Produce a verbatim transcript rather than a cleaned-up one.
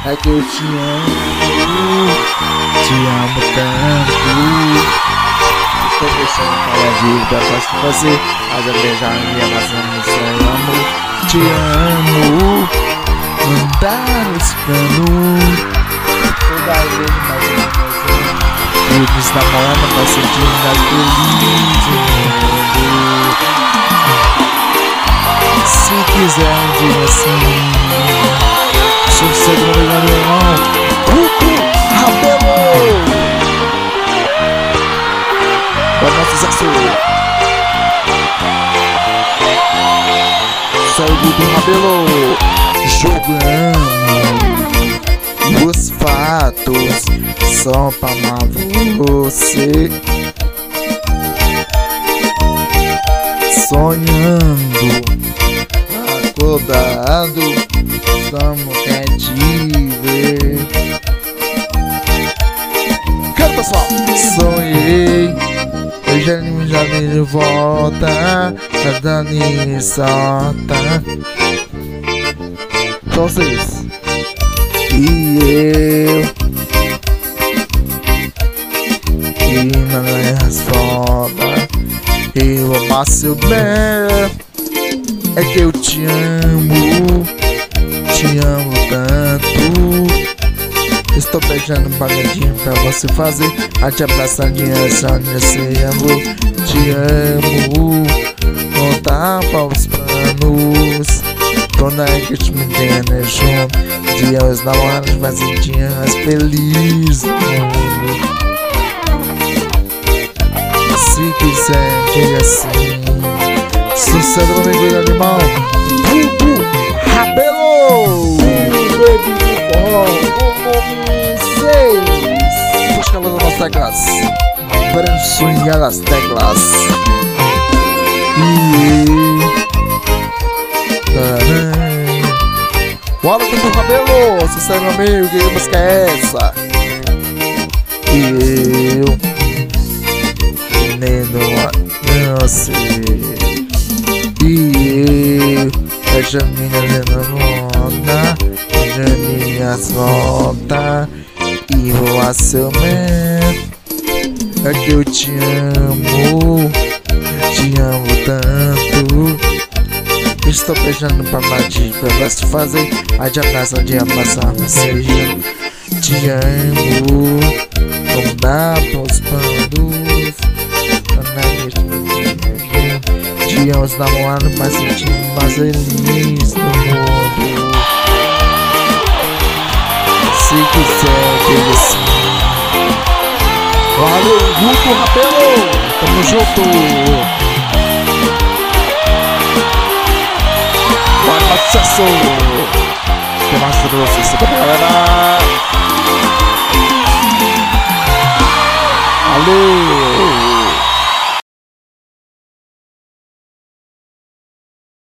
É que eu te amo, te amo tanto. Estou deixando para a dívida, posso fazer. Mas eu beijar e abraçando seu amor. Te amo, mandar esse plano. Toda vez mais uma vez. Eles namorando pra sentir mais feliz. Se quiser diga assim. Sossego no meu irmão. Hugo Rabelo. É o nosso sucesso. Saiu do Rabelo. Jogando os fatos só pra amar você. Sonhando, acordado, como quer te ver. Canta, pessoal! Sonhei, eu já me já vi de volta, cantando e solta. Só vocês. E eu e não é as foda. Eu amo seu bem. É que eu te amo, te amo tanto. Estou beijando um pagodinho pra você fazer. A te abraçadinha só nesse amor. Te amo, contar para os planos. Quando é que te me entendo junto. Dia os namorados vai sentir mais feliz. Se quiser, diga assim. Sucesso no meio do animal. Hugo Rabelo. Baby do forró. Volume seis. Busca a luz das teclas. Brançunha das teclas. E... Bora com o Rabelo. Sucesso meu amigo. Que música é essa? E eu não sei. E eu vejo a minha namorada, vejo minhas voltas e vou a seu medo. É que eu te amo, te amo tanto. Estou beijando pra magia pra você fazer. A de abraço, de abraçar você. Te amo, não dá pros pandos. Dia os namorados mais sentindo mais feliz no mundo. Se quiser, diga assim. Valeu, Hugo Rabelo. Tamo junto. Vai no sucesso. Tem mais pra vocês, tá bom, galera? Valeu.